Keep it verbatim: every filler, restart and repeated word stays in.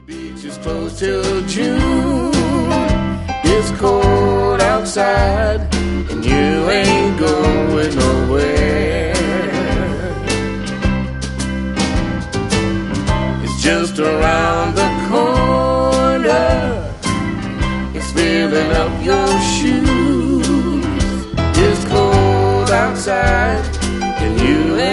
Beach is closed till June. It's cold outside and you ain't going nowhere. It's just around the corner. It's filling up your shoes. It's cold outside and you ain't